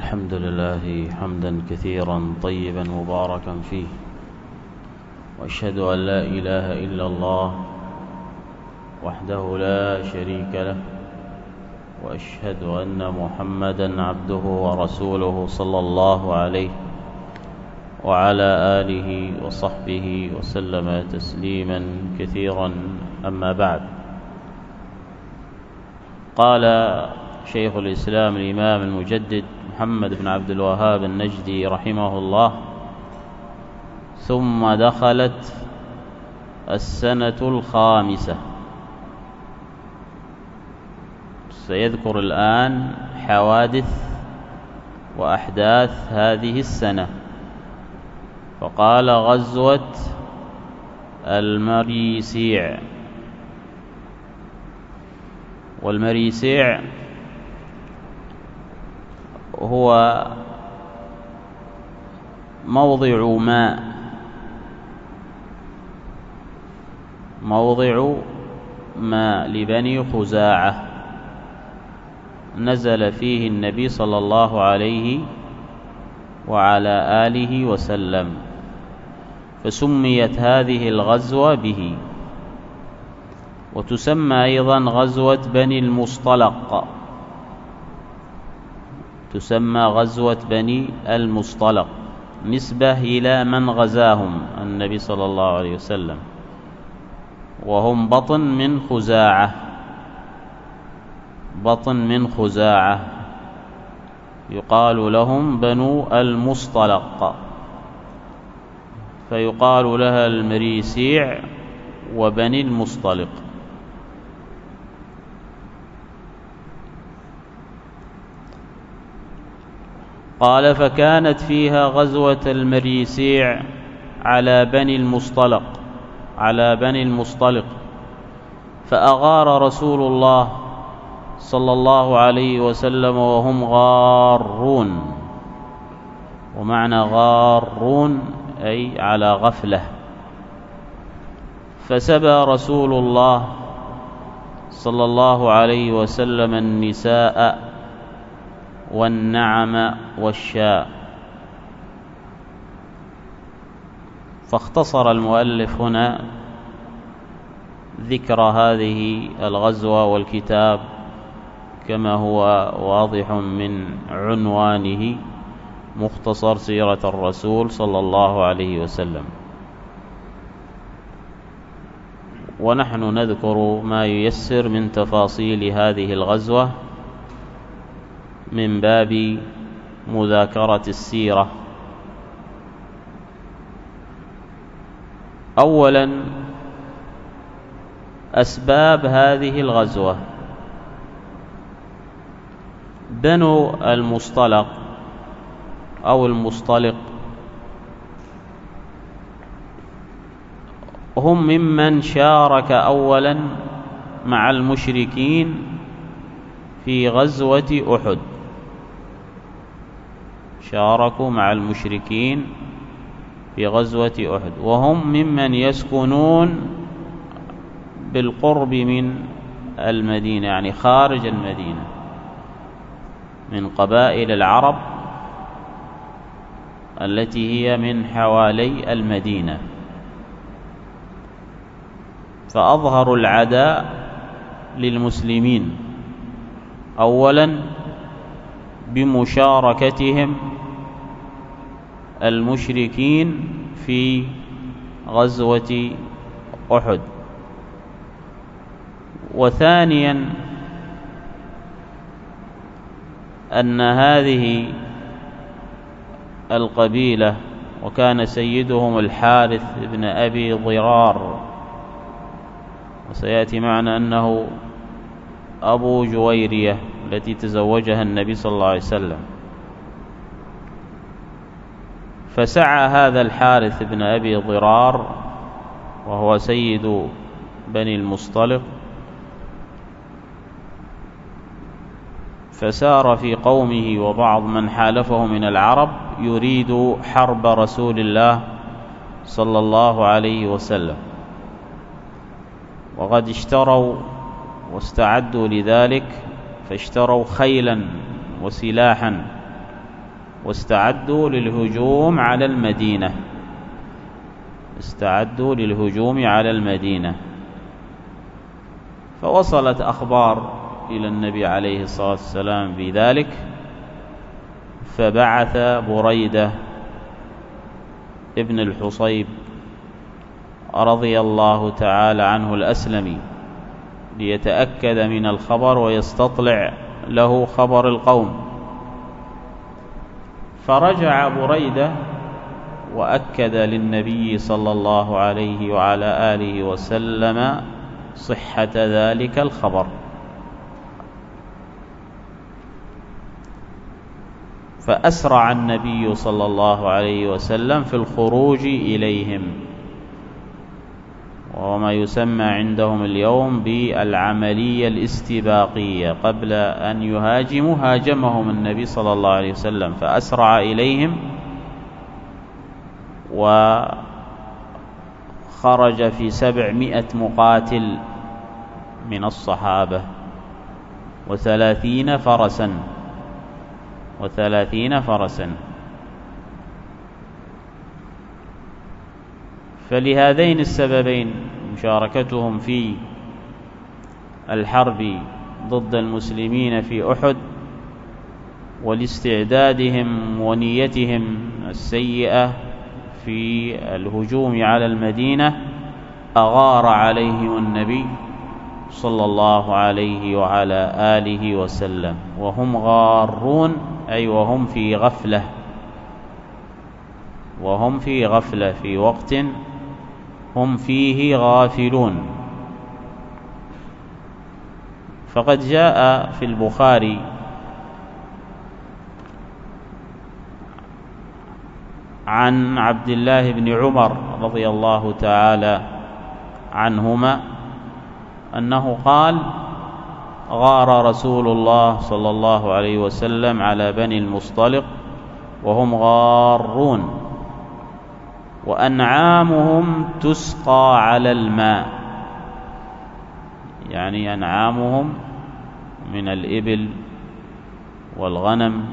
الحمد لله حمدا كثيرا طيبا مباركا فيه، وأشهد أن لا إله إلا الله وحده لا شريك له، وأشهد أن محمدا عبده ورسوله صلى الله عليه وعلى آله وصحبه وسلم تسليما كثيرا. أما بعد، قال شيخ الإسلام الإمام المجدد محمد بن عبد الوهاب النجدي رحمه الله: ثم دخلت السنة الخامسة. سيذكر الآن حوادث وأحداث هذه السنة، فقال: غزوة المريسيع. والمريسيع هو موضع ماء لبني خزاعة، نزل فيه النبي صلى الله عليه وعلى آله وسلم، فسميت هذه الغزوة به. وتسمى أيضا غزوة بني المصطلق، تسمى غزوة بني المصطلق نسبة إلى من غزاهم النبي صلى الله عليه وسلم، وهم بطن من خزاعة، يقال لهم بنو المصطلق، فيقال لها المريسيع وبني المصطلق. قال: فكانت فيها غزوة المريسيع على بني المصطلق، فأغار رسول الله صلى الله عليه وسلم وهم غارون. ومعنى غارون أي على غفلة. فسبى رسول الله صلى الله عليه وسلم النساء والنعم والشاء. فاختصر المؤلف هنا ذكر هذه الغزوة والكتاب كما هو واضح من عنوانه: مختصر سيرة الرسول صلى الله عليه وسلم. ونحن نذكر ما ييسر من تفاصيل هذه الغزوة من باب مذاكرة السيرة. أولا، أسباب هذه الغزوة. بنو المصطلق أو المصطلق هم ممن شارك أولا مع المشركين في غزوة أحد، شاركوا مع المشركين في غزوة أحد، وهم ممن يسكنون بالقرب من المدينة، يعني خارج المدينة، من قبائل العرب التي هي من حوالي المدينة. فأظهروا العداء للمسلمين أولا بمشاركتهم المشركين في غزوة أحد، وثانيا أن هذه القبيلة وكان سيدهم الحارث بن أبي ضرار، وسيأتي معنا أنه أبو جويرية التي تزوجها النبي صلى الله عليه وسلم. فسعى هذا الحارث بن أبي ضرار وهو سيد بني المصطلق، فسار في قومه وبعض من حالفه من العرب يريد حرب رسول الله صلى الله عليه وسلم، وقد اشتروا واستعدوا لذلك، فاشتروا خيلا وسلاحا واستعدوا للهجوم على المدينة. استعدوا للهجوم على المدينة. فوصلت أخبار إلى النبي عليه الصلاة والسلام بذلك، فبعث بريدة ابن الحصيب رضي الله تعالى عنه الأسلمي ليتأكد من الخبر ويستطلع له خبر القوم. فرجع بريدة وأكد للنبي صلى الله عليه وعلى آله وسلم صحة ذلك الخبر. فأسرع النبي صلى الله عليه وسلم في الخروج إليهم، وهو ما يسمى عندهم اليوم بالعملية الاستباقية. قبل أن يهاجموا هاجمهم النبي صلى الله عليه وسلم، فأسرع إليهم وخرج في 700 مقاتل من الصحابة و30 فرسا. فلهذين السببين، مشاركتهم في الحرب ضد المسلمين في أحد، ولاستعدادهم ونيتهم السيئة في الهجوم على المدينة، أغار عليهم النبي صلى الله عليه وعلى آله وسلم وهم غارون، أي وهم في غفلة، في وقت هم فيه غافلون. فقد جاء في البخاري عن عبد الله بن عمر رضي الله تعالى عنهما أنه قال: غار رسول الله صلى الله عليه وسلم على بني المصطلق وهم غارون، وأنعامهم تسقى على الماء، يعني أنعامهم من الإبل والغنم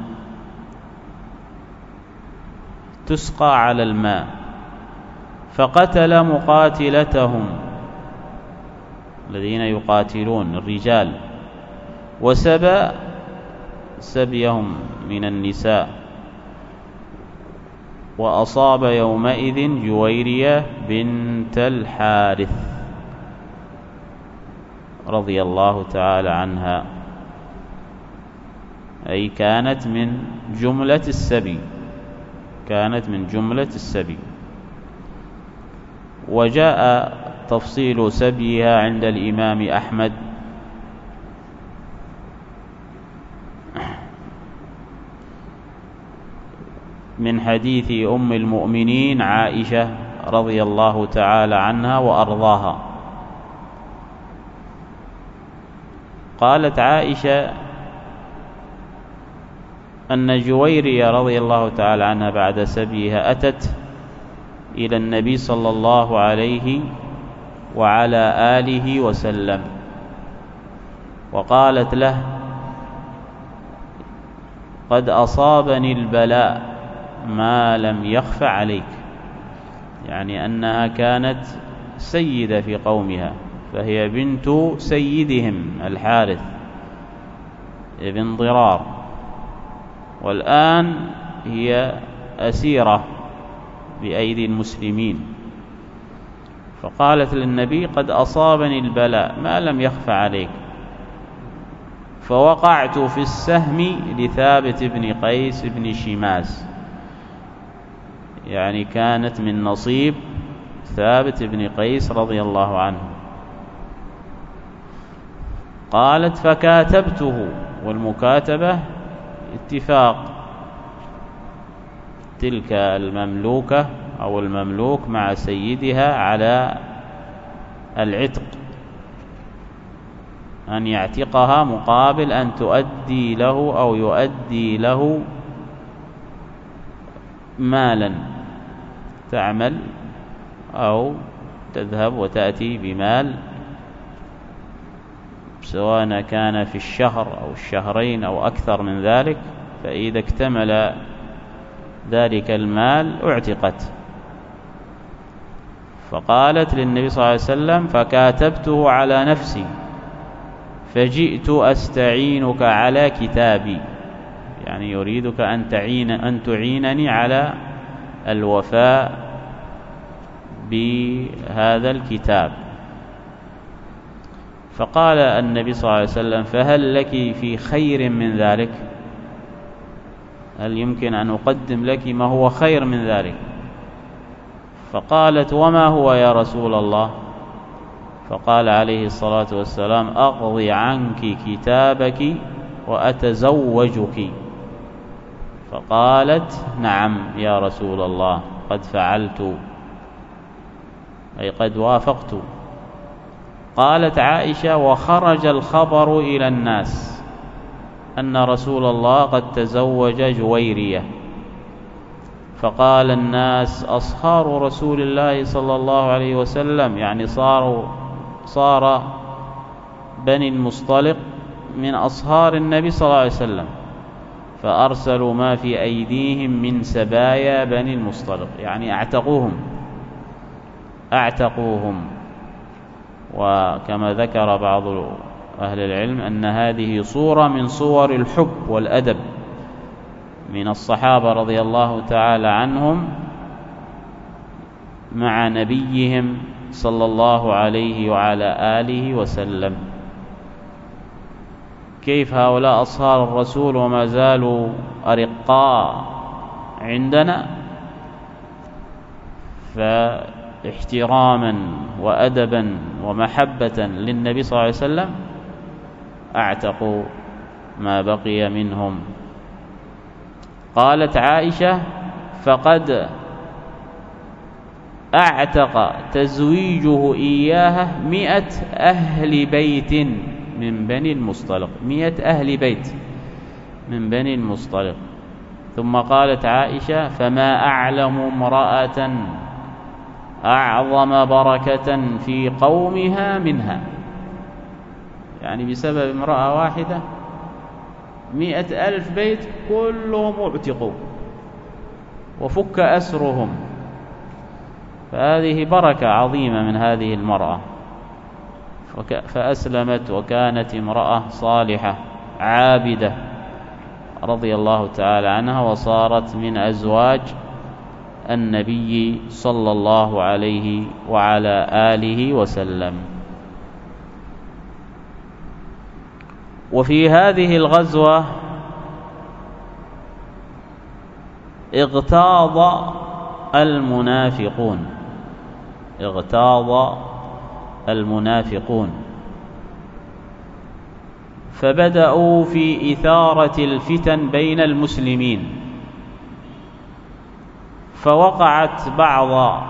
تسقى على الماء. فقتل مقاتلتهم الذين يقاتلون الرجال، وسبى سبيهم من النساء، وأصاب يومئذ جويرية بنت الحارث رضي الله تعالى عنها، أي كانت من جملة السبي. وجاء تفصيل سبيها عند الإمام أحمد من حديث أم المؤمنين عائشة رضي الله تعالى عنها وأرضاها. قالت عائشة أن جويرية رضي الله تعالى عنها بعد سبيها أتت إلى النبي صلى الله عليه وعلى آله وسلم، وقالت له: قد أصابني البلاء ما لم يخف عليك، يعني أنها كانت سيدة في قومها، فهي بنت سيدهم الحارث ابن ضرار، والآن هي أسيرة بأيدي المسلمين. فقالت للنبي: قد أصابني البلاء ما لم يخف عليك، فوقعت في السهم لثابت بن قيس بن شماس، يعني كانت من نصيب ثابت بن قيس رضي الله عنه. قالت: فكاتبته، والمكاتبة اتفاق تلك المملوكة أو المملوك مع سيدها على العتق، أن يعتقها مقابل أن تؤدي له أو يؤدي له مالا، تعمل أو تذهب وتأتي بمال، سواء كان في الشهر أو الشهرين أو أكثر من ذلك. فإذا اكتمل ذلك المال اعتقت. فقالت للنبي صلى الله عليه وسلم: فكاتبته على نفسي فجئت أستعينك على كتابي، يعني يريدك أن تعينني على الوفاء بهذا الكتاب. فقال النبي صلى الله عليه وسلم: فهل لك في خير من ذلك؟ هل يمكن أن أقدم لك ما هو خير من ذلك؟ فقالت: وما هو يا رسول الله؟ فقال عليه الصلاة والسلام: أقضي عنك كتابك وأتزوجك. فقالت: نعم يا رسول الله، قد فعلت، أي قد وافقت. قالت عائشة: وخرج الخبر إلى الناس أن رسول الله قد تزوج جويرية، فقال الناس: أصهار رسول الله صلى الله عليه وسلم، يعني صار بني المصطلق من أصهار النبي صلى الله عليه وسلم، فأرسلوا ما في أيديهم من سبايا بني المصطلق، يعني أعتقوهم. وكما ذكر بعض أهل العلم أن هذه صورة من صور الحب والأدب من الصحابة رضي الله تعالى عنهم مع نبيهم صلى الله عليه وعلى آله وسلم. كيف هؤلاء أصهار الرسول وما زالوا أرقاء عندنا؟ فاحتراما وأدبا ومحبة للنبي صلى الله عليه وسلم أعتقوا ما بقي منهم. قالت عائشة: فقد أعتق تزويجه إياها 100 أهل بيت من بني المصطلق، 100 أهل بيت من بني المصطلق. ثم قالت عائشة: فما أعلم امرأة أعظم بركة في قومها منها، يعني بسبب امرأة واحدة 100,000 بيت كلهم اعتقوا وفك أسرهم. فهذه بركة عظيمة من هذه المرأة، فأسلمت وكانت امرأة صالحة عابدة رضي الله تعالى عنها، وصارت من أزواج النبي صلى الله عليه وعلى آله وسلم. وفي هذه الغزوة اغتاظ المنافقون فبدأوا في إثارة الفتن بين المسلمين، فوقعت بعض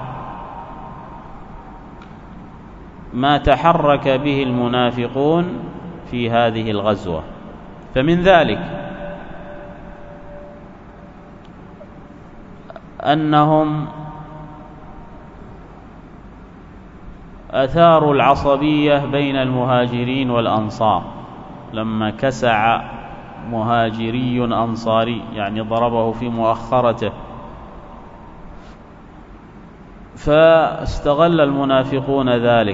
ما تحرك به المنافقون في هذه الغزوة. فمن ذلك أنهم أثاروا العصبية بين المهاجرين والأنصار، لما كسع مهاجري أنصاري، يعني ضربه في مؤخرته، فاستغل المنافقون ذلك،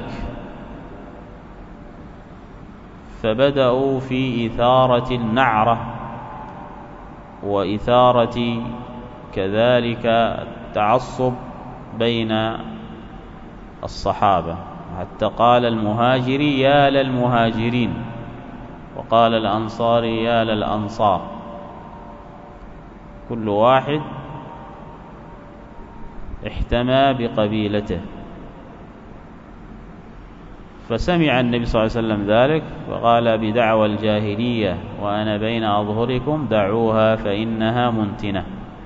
فبدأوا في إثارة النعرة وإثارة كذلك التعصب بين الصحابة، حتى قال المهاجري يا للمهاجرين، وقال الأنصاري يا للأنصار، كل واحد احتمى بقبيلته. فسمع النبي صلى الله عليه وسلم ذلك وقال: بدعوى الجاهلية وأنا بين أظهركم دعوها فإنها منتنة.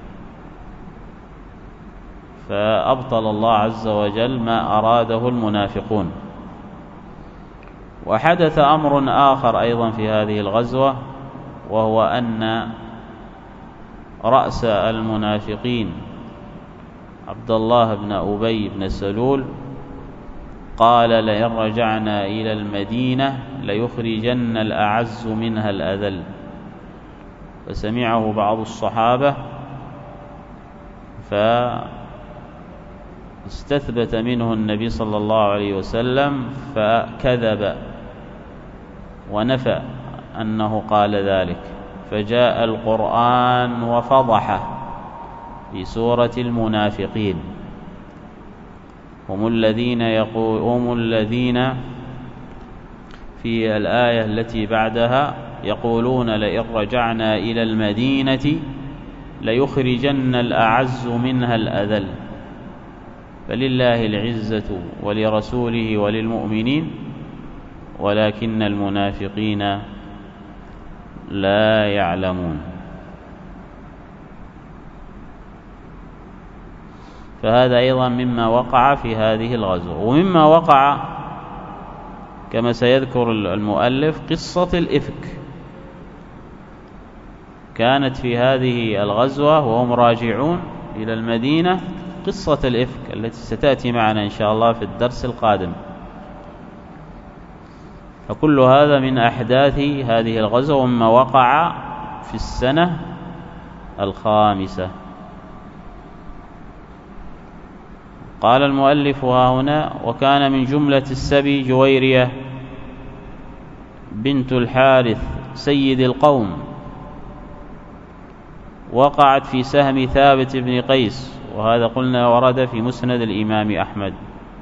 فأبطل الله عز وجل ما أراده المنافقون. وحدث أمر آخر أيضا في هذه الغزوة، وهو أن رأس المنافقين عبد الله بن أبي بن سلول قال: لئن رجعنا إلى المدينة ليخرجن الأعز منها الأذل. فسمعه بعض الصحابة فاستثبت منه النبي صلى الله عليه وسلم فكذب ونفى أنه قال ذلك، فجاء القرآن وفضحه في سورة المنافقين. هم الذين في الآية التي بعدها يقولون لئن رجعنا إلى المدينة ليخرجن الأعز منها الأذل، فلله العزة ولرسوله وللمؤمنين ولكن المنافقين لا يعلمون. فهذا أيضا مما وقع في هذه الغزوة. ومما وقع كما سيذكر المؤلف قصة الإفك، كانت في هذه الغزوة وهم راجعون إلى المدينة قصة الإفك التي ستأتي معنا إن شاء الله في الدرس القادم. فكل هذا من أحداث هذه الغزوة ومما وقع في السنة الخامسة. قال المؤلف هنا: وكان من جملة السبي جويرية بنت الحارث سيد القوم، وقعت في سهم ثابت بن قيس، وهذا قلنا ورد في مسند الإمام أحمد،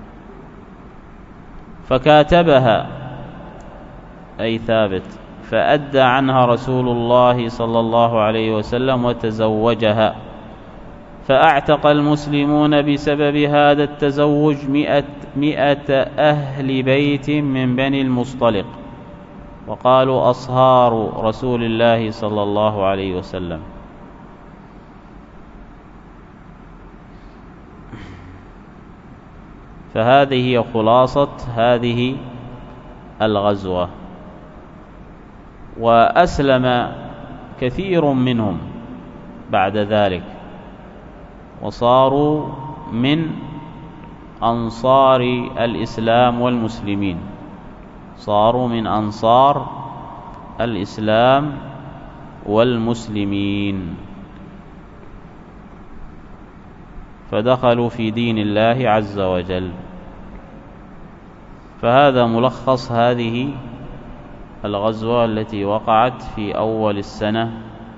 فكاتبها أي ثابت، فأدى عنها رسول الله صلى الله عليه وسلم وتزوجها، فأعتق المسلمون بسبب هذا التزوج 100 أهل بيت من بني المصطلق، وقالوا أصهار رسول الله صلى الله عليه وسلم. فهذه هي خلاصة هذه الغزوة. وأسلم كثير منهم بعد ذلك وصاروا من أنصار الإسلام والمسلمين، صاروا من أنصار الإسلام والمسلمين، فدخلوا في دين الله عز وجل. فهذا ملخص هذه الغزوة التي وقعت في أول السنة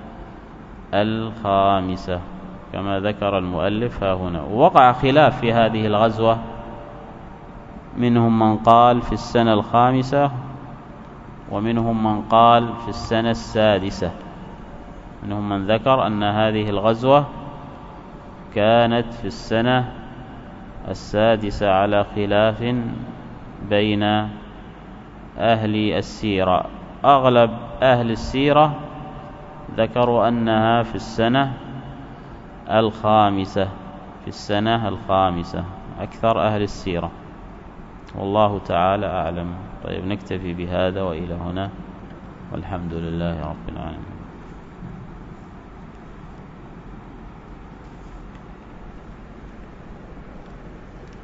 الخامسة كما ذكر المؤلف ها هنا. ووقع خلاف في هذه الغزوة، منهم من قال في السنة الخامسة، ومنهم من قال في السنة السادسة. منهم من ذكر أن هذه الغزوة كانت في السنة السادسة على خلاف بين أهل السيرة. أغلب أهل السيرة ذكروا أنها في السنة الخامسة، في السنة الخامسة أكثر أهل السيرة، والله تعالى أعلم. طيب نكتفي بهذا وإلى هنا، والحمد لله رب العالمين.